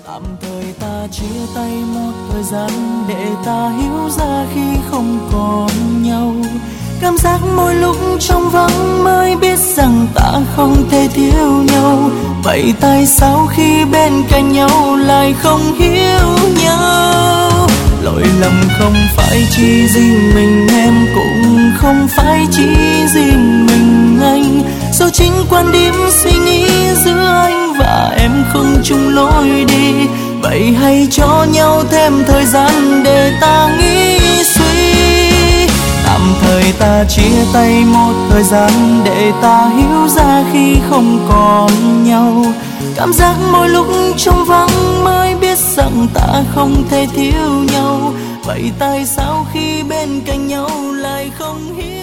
Tạm thời ta chia tay một thời gian để ta hiểu ra khi không còn nhau. Cảm giác mỗi lúc trong vắng mới biết rằng ta không thể thiếu nhau. Vậy tại sao khi bên cạnh nhau lại không hiểu nhau? Lỗi lầm không phải chỉ riêng mình em, cũng không phải chỉ riêng mình anh. Do chính quan điểm suy nghĩ giữa anh và em không chung lối đi. Vậy hãy cho nhau thêm thời gian để ta nghĩ suy. Tạm thời ta chia tay một thời gian để ta hiểu ra khi không còn nhau. Cảm giác mỗi lúc trong vắng mới biết rằng ta không thể thiếu nhau. Vậy tại sao khi bên cạnh nhau lại không hiểu?